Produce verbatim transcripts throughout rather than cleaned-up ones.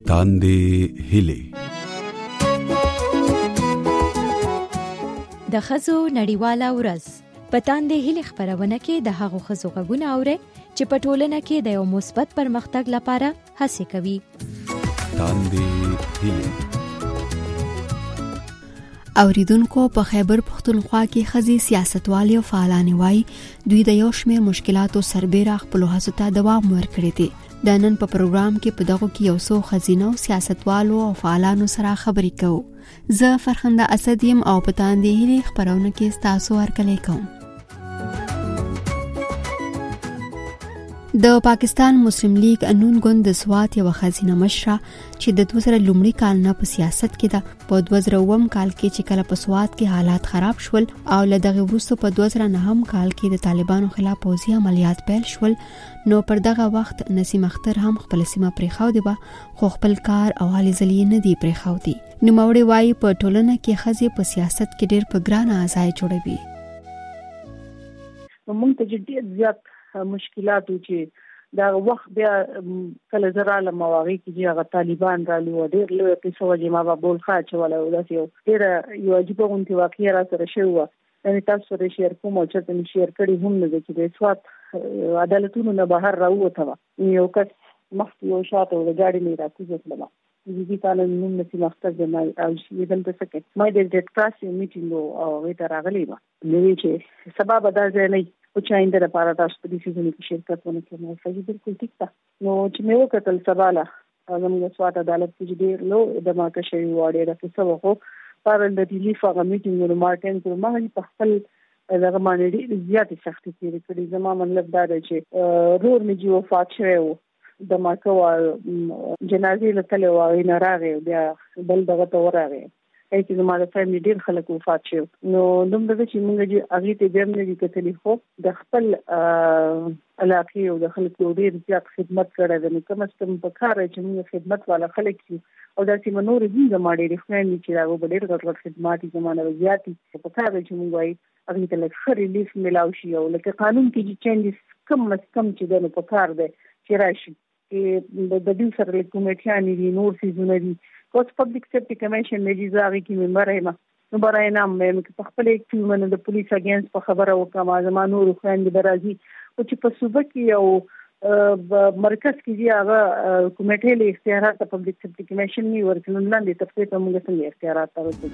تاندې هیلې. د ښځو نړیواله ورځ په تاندې هیلې خپرونه کې د هغو ښځو غږونه اورئ چې په ټولنه کې د یو مثبت پرمختګ لپاره هڅې کوي. تاندې هیلې. اوریدونکو، په خیبر پختونخوا کې ښځې سیاستوالې او فعالانې وایي دوی د یو شمېر مشکلاتو سربېره خپلو هڅو ته دوام ورکړی دی. د نن په پروګرام کې په دغو کې یو څو ښځینه سیاستوالو او فعالانو سره خبرې کوو. زه فرخنده اسد یم او په تاندې هیلې خپرونه کې ستاسو هرکلی کوم. د پاکستان مسلم لیگ انون ګوند د سوات یو ښځینه مشره چې د دوه زره لومړي کال نه په سیاست کې ده، په دوه زره اووم کال کې چې کله په سوات کې حالات خراب شول او له دغه وروسته په دوه زره نهم کال کې د طالبانو خلاف پوځي عملیات پیل شول، نو پر دغه وخت نسیم اختر هم خپل سیمه پرېښودې وه، خو خپل کار او هلې ځلې نه دی پرېښودی. نوموړې وایي په ټولنه کې ښځې په سیاست کې ډېر په ګرانه ځای جوړوي. موږ ته ډېر زیات مشکلات و چې دا وخت بیا کله زه رالم او هغې کې چې هغه طالبان رالي و، ډېر لویه قصه وه چې ما به بول ښه اچولی و. داسې یو ډېره یو عجیبه غوندې واقعه را سره شوې وه. یعنې تاسو سره شیر کوم او چېرته مې شیر کړې هم نه ده چې د سوات عدالتونو نه بهر راووته وه. یو کس مخکې یو شاته و، د ګاډي نه یې راکوزه کړله. جدي کاله نوم نسیم اختر زما او چې دلته څه کوي ما د ډېډ کراس یو میټینګ و او هغې ته راغلی وه. مې ویل چې سبا به دا ځای نه وي او چې آینده لپاره تاسو په دې څیزونو کې شرکت ونه کړئ. نو صحیح بالکل ټیک ده. نو چې مې وکتل سبا له زموږ سوات عدالت کې چې ډېر لو دماکه شوي وه، ډېره قصه وه، خو پارل د ریلیف هغه میټینګونو ما اټینډ کړو. ما په خپل دغه باندې ډېرې زیاتې سختۍ تېرې کړي. زما مطلب دا دی چې رور مې چې وفات شوی و، دماکه وه، جنازې له تلې وه، هغې نه راغی، بیا بل دغه ته ورغی چې زما د فیملي ډېر خلک وفات شوي. نو دومره ده چې موږ هغې ته بیا هم نه دي کتلي، خو د خپل علاقې او د خلکو یو ډېر زیات خدمت کړی دی. نو کم از کم په کار دی چې موږ خدمت والا خلک یو او داسې به نورې هم زما ډېرې خویندې وي چې د هغو به ډېر غټ غټ خدمات وي، زما نه به زیات وي. په کار دی چې موږ وایي هغې ته لږ ښه ریلیف میلاو شي او لکه قانون کې چې چینجز کم از کم چې دی نو په کار دی چې راشي چې د دوی سره لږ کمیټیانې دي، نور څیزونه دي. اوس پبلک سیفټي کمیشن دی چې زه هغې کې ممبره یم، نو برای نام یم چې په خپل ایکټیومنه د پولیس اګینست په خبره وکړم. زما نورو خویندې به راځي او چې په صوبه کې یو مرکز کې چې هغه کمیټې له اختیارات پبلک سیفټي کمیشن نه ورکړي، نو لاندې تفصیل ته موږ څنګه اختیارات ورکړو.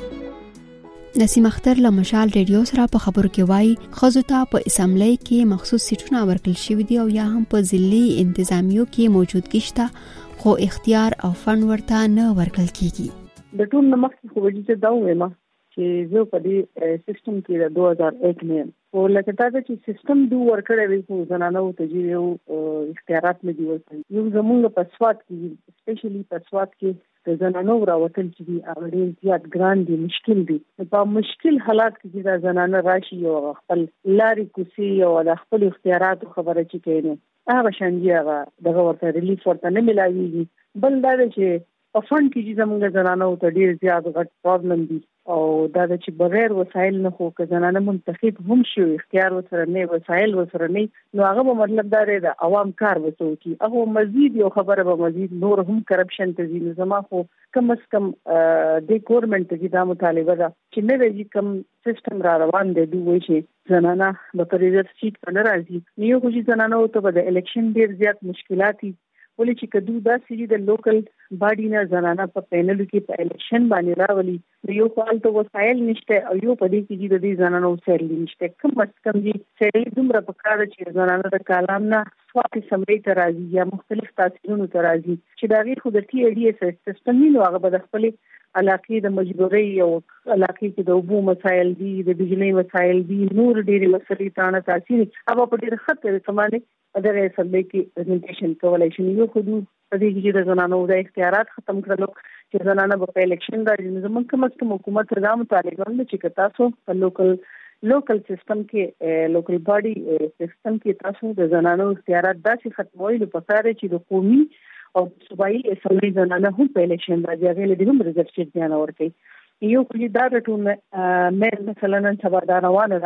نسیم اختر له مشال ریډیو سره په خبرو کې وایي ښځو ته په اسمبلی کې مخصوص سیټونه ورکړل شوي دي او یا هم په ضلعي انتظامیو کې موجودګي شته، خو اختیار او فند ورته نه ورکړل کیږي. د ټول نه مخکې خو به چې دا ووایم چې زه په دې سیستم کې د دوه هزار یک نه یم، خو لکه دا ده چې سیستم دوی ورکړی دی خو زنانو ته چې یو اختیارات نه دي ورکړي. یو زمونږ په سوات کې سپیشلي په سوات کې د زنانو راوتل چې دي هغه ډېر زیات ګران دي، مشکل دي. په مشکل حالات کې چې دا زنانه راشي او خپل لارې کوسي او د خپل اختیاراتو خبره چې کوي نو هغه شان دي هغه دغه ورته ریلیف ورته نه میلاویږي. بل دا دی چې په فند کې چې زموږ زنانو ته ډېر زیات غټ پرابلم دي او دا د چې بغیر وسایل نه خو که زنانه منتخب هم شي اختیار ورسره نه وسایل ورسره نه نو هغه به مطلب دا دی د عوام کار وسو کی هغه مزید یو خبره به مزید نور هم کرپشن ته ځي. نو زما خو کم از کم د ګورنمنت کې دا مطالبه ده چې نه دی کم سیستم را روان دی دوی چې زنانه به په ریزرف سیټ په نه راځي. یو خو چې زنانه ته به د الیکشن ډېر زیات مشکلات دي ولې چې کدو دا سړي د لوکل باډي نه زنانه په پینل کې په الیکشن باندې راولي یو خپل ته وسایل نشته او یو په دې کې د دې زنانو وسایل نشته. کوم از کم دي چې دومره په کار چې زنانه د کلام نه سوات سمري ته راځي یا مختلف تاثیرونو ته راځي چې دا غي خو د ټي ای ډي اس سیستم نه هغه به خپل علاقې د مجبورۍ او علاقې کې د اوبو مسایل دي، د بجلی مسایل دي، نور ډېری مسلې تانه تاثیر او په ډېر خطر سمانه دغه سمې کې پریزنټیشن کولای شي. یو خو د دې چې د زنانو د اختیارات ختم کړلو چې زنانه په الیکشن راځي نو زموږ کوم کوم حکومت رضا مطالبه کوي چې تاسو په لوکل لوکل سیستم کې لوکل باډي سیستم کې تاسو د زنانو اختیارات داسې ختموي نو په کار چې د قومي او صوبایي اسمبلی زنانه هم په الیکشن راځي هغه له دې هم ریزرڤیشن ورکړي. یو خو دا ټول مې مثلا نن سبا دا روانه ده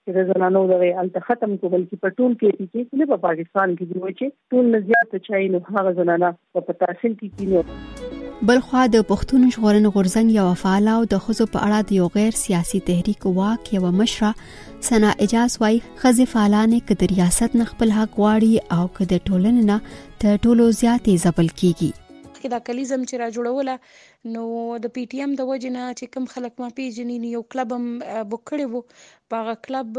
چې د زنانو دغه الته ختم کو بلکې په ټول کې کې نه په پاکستان کې دی چې ټول نه زیات چای نو هغه زنانه په تحصیل کې کینو. بلخوا د پښتون ژغورنې غورځنګ یو فعال او د ښځو په اړه د یو غیر سیاسي تحریک واک یو مشره ثنا اجاز وايي ښځې فعالانې که د ریاست نه خپل حق غواړي او که د ټولنې نه تر ټولو زیاتې ځپل کیږي. دا کلیزم چې را جوړوله نو د پی ټی ایم د وجنه چې کوم خلک ما پیژني یو کلب هم بوک کړی وو. په هغه کلب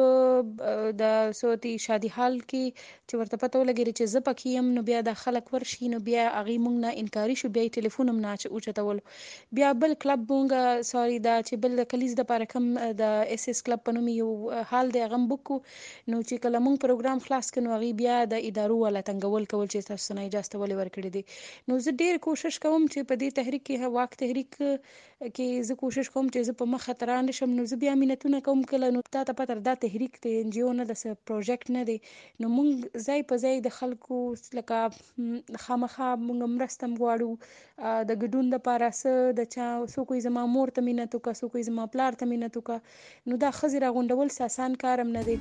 د صوتي شادي حال کې چې ورته پته ولګېږي چې زه پکې یم نو بیا د خلک ورشي نو بیا هغې موږ نه انکاري شو، بیا یې ټلیفون هم نه اوچتولو. بیا بل کلب مونږ سوري دا چې بل د کلیز دپاره کوم د ایس ایس کلب په نوم یو حال دی هغه هم بوک کړو. نو چې کله مونږ پروګرام خلاص کړو نو هغې بیا د ادارو والا تنګول کول چې تاسو نه اجازه ولې ورکړې دي. نو زه ډېر کوشش کوم چې په دې تحریک کې واک تحریک کې زه کوشش کوم چې زه په مخ خطر نه شم. نو زه بیا مینتونه کوم کله نو تا ته پته دا تحریک ته ان جی او نه د پروجیکټ نه دی نو موږ ځای په ځای د خلکو لکه خامخا موږ مرسته غواړو د ګډون لپاره څه د چا څوک زما مور ته مینت وکړه څوک زما پلار ته مینت وکړه نو دا ښځې راغونډول آسان کار هم نه دی.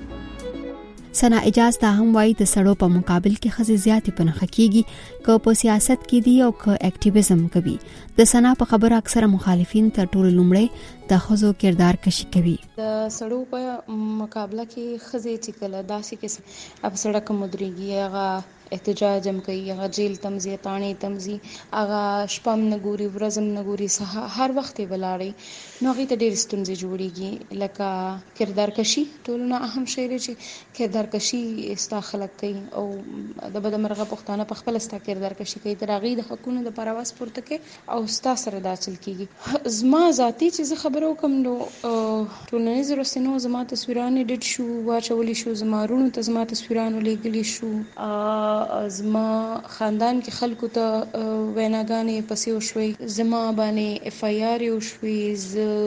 ثنا اجاز دا هم وایي د سړو په مقابل کې ښځې زیاتې په نښه کیږي که په سیاست کې دي او که اکټیویزم کوي. د ثنا په خبره اکثره مخالفین تر ټولو لومړی د ښځو کردار کشي کوي. د سړو په مقابله کې ښځې چې کله داسې کې اب سړک مدريږي هغه احتجاج هم کوي، هغه جیل تمزي تانې تمزي هغه شپم نه ګوري ورځم نه ګوري هر وخت یې ولاړی نو هغې ته ډېرې ستونزې جوړېږي. لکه کردار کشي ټولو نه اهم شی دی چې کردار کشي ستا خلک کوي او د بدمرغه پښتانه په خپله ستا کردار کشي کوي تر هغې د حقونو دپاره آواز پورته کوي او ستا سره دا چل کېږي. زما ذاتي چې زه خبره وکړم نو ټولنیزو رسنیو زما تصویران ایډیټ شو واچولی شو، زما وروڼو ته زما تصویران ولېږلي شو، زما خاندان کې خلکو ته ویناګانې پسې وشوي، زما باندې اف آی آر وشوي،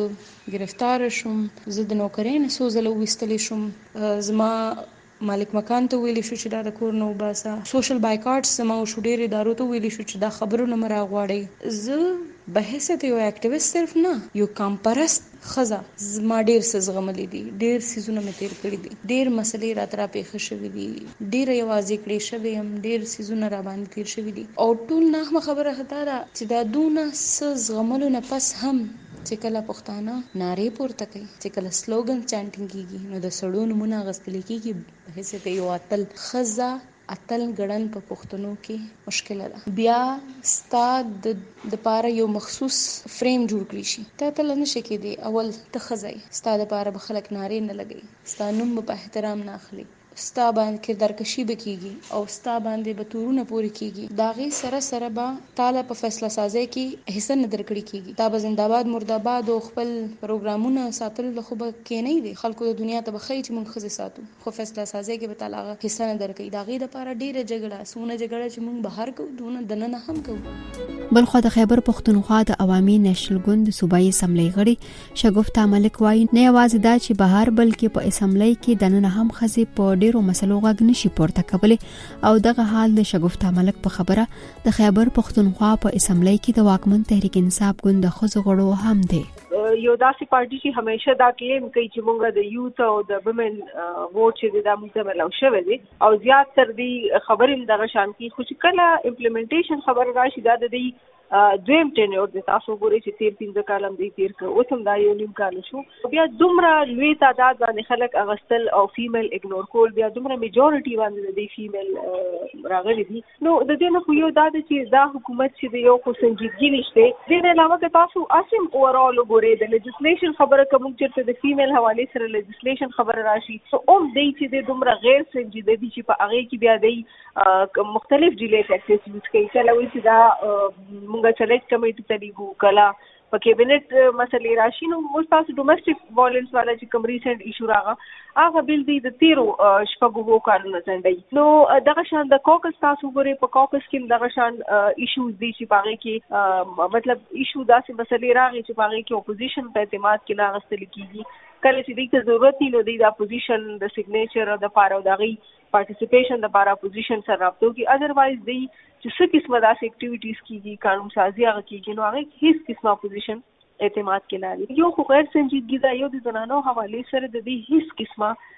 زه گرفتار شوم، زه د نوکرۍ نه څو ځله وویستلی شوم، زما مالک مکان ته ویلی شو چې دا د کور نه وباسه، سوشل بایکاټس زما وشو، ډېرې ادارو ته ویلی شو چې دا خبرونه مه راغواړئ. زه بحیثیت یو اکټیویست صرف نه یو کام پرست ښځه زما ډېر څه زغملی دي، ډېر څیزونه مې تیر کړي دي، ډېر مسلې راته راپېښه شوي دي، ډېره یوازې کړې شوې یم، ډېر څیزونه راباندې تیر شوي دي او ټول ناهمه خبره دا ده چې دا دونه څه زغملو نه پس هم چې کله پښتانه نارې پورته کوي، چې کله سلوګن چانټینګ کېږي نو د سړو نومونه اخیستل کېږي. بحیثیت یو اتل ښځه اتل ګړن په پښتنو کې مشکله ده. بیا ستا د پاره یو مخصوص فریم جوړ کړی شي، ته اتل نه شي کېدی، اول ته ښځه یې، ستا د پاره به خلک نارې نه لګوي، ستا نوم به په احترام نه اخلي، ستا باندې کردار کشي به کېږي او ستا باندې به تورونه پورې کېږي. د هغې سره سره به تاله په فیصله سازۍ کې حصه نه درکړې کېږي، تا به زنده‌باد مرده‌باد او خپل پروګرامونه ساتلو له خو به کېنی دي، خلکو د دنیا ته به ښایي چې موږ ښځې ساتو، خو فیصله سازۍ کې به تاله هغه حصه نه درکوي. د هغې دپاره ډېره جګړه څومره جګړه چې موږ بهر کوو دونه دننه هم کوو. بلخوا د خیبر پښتونخوا د عوامي نیشنل ګوند د صوبایي اسمبلی غړي شګفته ملک وایي نه یوازې دا چې بهر بلکې په اسمبلی کې دننه هم ښځې په ډېرو مسلو غږ نشي پورته کولی او دغه حال د شګفته ملک په خبره د خیبر پښتونخوا په اسمبلی کې د واکمن تحریک انصاف ګوند د ښځو غړو هم دی. یو داسې پارټي چې همیشه دا کلیم کوي چې مونږ د یوت او د ومن ووټ چې دا موږ ته ملو شوی دی او زیات تر دې خبرې دغه شان کې خو چې کله امپلیمنټیشن خبر راشي دا د دې دویم ټینیور د تاسو ګورئ چې تیر پنځه کال هم دی تیر کړ، اوس هم دا یو نیم کال شو، بیا دومره لوی تعداد باندې خلک اغوستل او فیمیل اګنور کول، بیا دومره میجورټي باندې د فیمیل راغلي دي. نو د دې نه خو یو دا ده چې دا حکومت چې د یو خو سنجیدګي نشته. دې نه علاوه که تاسو اسیم اوورال وګورئ د لیجسلیشن خبره کوم چې د فیمیل حواله سره لیجسلیشن خبره راشي اوم دی چې د دومره غیر سنجیده دي چې په هغه کې بیا د مختلف ډیلیټ اکسس یوز کوي. کله وایي چې دا مونږه سلیکټ کمیټي ته لیږو، کله په کیبنټ مسلې راشي. نو موږ تاسو ډومسټک وایلنس والا چې کوم ریسنټ ایشو راغه هغه بل دی د تیرو شپږو وو کارونه ځنډي. نو دغه شان د کوکس تاسو ګورئ په کوکس کې دغه شان ایشوز دي چې په هغې کې مطلب ایشو داسې مسلې راغی چې په هغې کې اپوزیشن په اعتماد کې نه اخیستل کېږي. کله چې دوی ته ضرورت وي نو دوی د اپوزیشن د سګنیچر دپاره او د هغې پارټیسپیشن دپاره اپوزیشن سره رابطه وکړي، ادروایز دوی چې څه قسمه داسې اکټیویټیز کېږي قانون سازي هغه کېږي نو هغې هېڅ قسمه اپوزیشن اعتماد کې نه لري. یو خو غیر سنجیدګي ده، یو د زنانو حوالې سره د دې هېڅ قسمه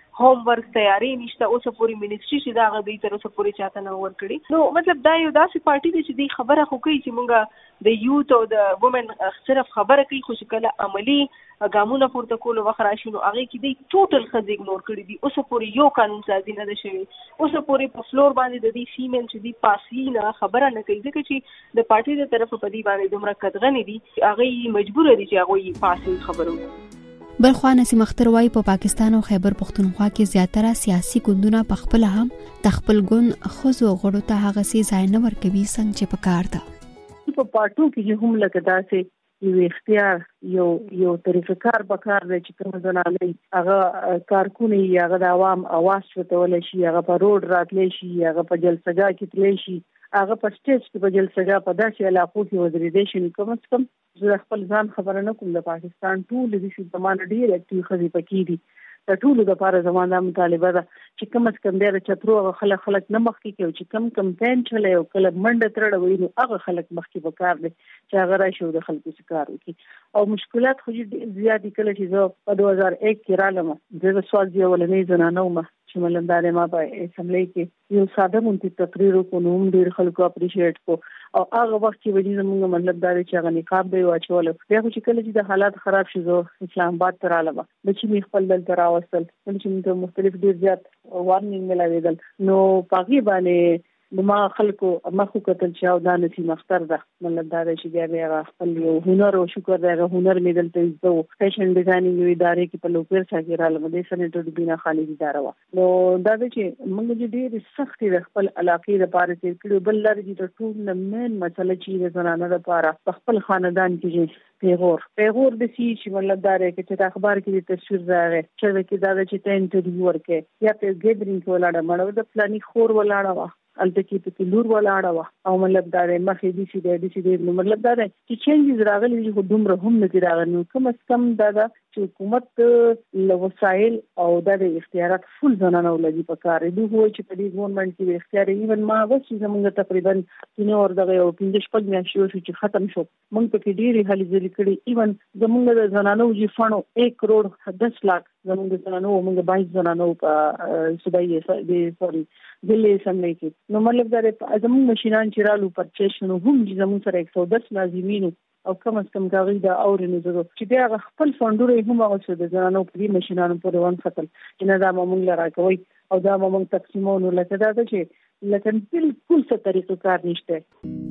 هوم ورک تیاری نشته اوس پورې منیسټری چې دا غوي تر اوسه پورې چاته نه ورکړي. نو مطلب دا یو داسې پارټي دی چې دی خبره خو کوي چې مونږه د یوت او د وومن صرف خبره کوي خو چې کله عملی ګامونه پورته کول وخت راشي نو هغه کې دی ټوټل خځې اګنور کړي دي. اوس پورې یو قانون سازي نه ده شوی. اوس پورې په فلور باندې د دې فیمیل چې دی پاسي نه خبره نه کوي ځکه چې د پارټي د طرف په دی باندې دومره قدغنې دي هغه مجبور دي چې هغه پاسي خبرو. بلخوا نسیم اختر وايي په پا پاکستان او خیبر پختونخوا کې زیاتره سیاسي ګوندونه په خپل هم تخپل ګوند خزو غړو ته هغه سي ځای نه ورکوي څنګه چې په کار ده. په پارټو کې هم لکه داسې یو اختیار یو یو طریقه کار به کار دی چې کوم ځنانه هغه کارکونه یې هغه د عوام اواز وتول شي هغه په روډ راتلی شي هغه په جلسګاه کې تلی شي هغه په سټیج کې په جلسګاه په داسې علاقو کې ودرېدې شي کوم څه کم زه خپل ځان خبره نه کوم د پاکستان ټول د شي زمانه ډیر اکټیو خزي پکې دي د ټول د لپاره زمانه مطالبه ده چې کوم څه کم ډیر چترو خلک خلک نه مخ کې کوي چې کم کمپاین چلے او کله منډه ترړوي نو هغه خلک مخ کې وکړ دي چې هغه راشي د خلکو څخه وکړي او مشکلات خو زیاتې کله چې زه په دوه هزار یک کې رالم د سوال دی ولنې زنانه ومه چې ملندارې ما په اسمبلی کې یو ساده مونږ تقریر وکړو نو ډیر خلکو اپریشیټ کو او هغه وخت چې وځي زموږ مطلب دا چې هغه نقاب دی واچول بیا خو چې کله چې د حالات خراب شي زه اسلام آباد ته رالم د چې می خپل دل تر راوستل چې موږ مختلف ډیر زیات وارنینګ ملاویدل نو پاګی باندې ما خلکو مخو کتل چې او دا نسی مختر ده مطلب دا چې بیا بیا خپل یو هنر او شکر دا هنر می دلته زو فیشن ډیزاینینګ وی ادارې کې په لوپر څخه رالم د سنټر بینا خالد اداره و نو دا چې موږ ډیر سخت د خپل علاقې لپاره چې کړو بل لري چې ټول مین مسله چې د زنانه لپاره خپل خاندان کې پیغور پیغور د سی چې مطلب دا کې چې اخبار کې تصویر راغی چې کې دا چې ته انټرویو ورکې یا په ګیدرینګ ولاړه مړو د پلاني خور ولاړه و الته کې په لور ولاړه و او مطلب دا مخې دي چې د دې چې مطلب دا چې چینجز راغلي چې دومره هم نه راغلي کوم څه کم دا چې حکومت له وسایل او د اختیارات فل زنانه ولدي په کار دي هو چې په دې ګورنمنت کې اختیار ایون ما وڅ زمونږ تقریبا تینه ور دغه یو پنځه شپږ میاشتې شو چې ختم شو مونږ په کې ډېری هلي ځلې کړي ایون زمونږ د زنانو جی فانو یک کروڑ دس لاک زمونږ د زنانو مونږ بایس زنانو په صوبایي د سوري دلې سمې کې نو مطلب دا زمونږ ماشينان چې رالو پرچېس نو هم زمونږ سره یک سو دس لازمینو او کم از کم کاغی دا اورینو زرو چې بیا خپل فونډوري هم اوسه د زنانو په دې ماشينانو پورې ون خپل چې نه دا مونږ لرا کوي او دا مونږ تقسیمونو لکه دا چې لکه بالکل څه طریقې کار نشته.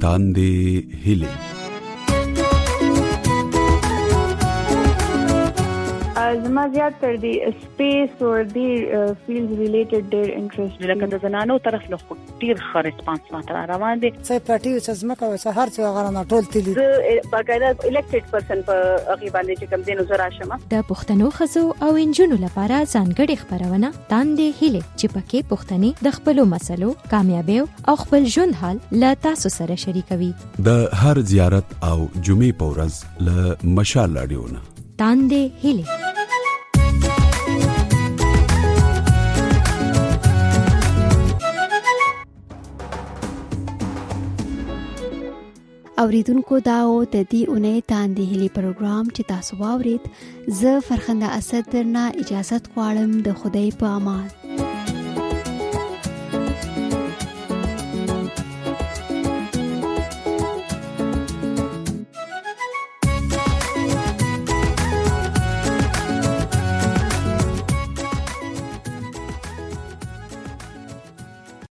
تاندې هیلې زما زیات تر دی سپیس او دی فیلډ ریلیټډ ډیر انټرست لکه د زنانو طرف له ډیر ښه ریسپانس ماته روان دي څه پټي چې زمکه او سهار څو غره ټول تللی باقاعده الیکټډ پرسن په هغه باندې چې کوم دینو زرا شمه د پښتنو خزو او انجونو لپاره ځانګړي خبرونه تاندې هیله چې پکې پښتني د خپل مسلو کامیابی او خپل ژوند حال لا تاسو سره شریکوي د هر زیارت او جمعې په ورځ له مشال اډیونه تاندې هیله اوریدونکو دا او د دې اونۍ تاندې هیلي پروګرام چې تاسو واورید زه فرخنده اسد درنه اجازه غواړم د خدای په امان.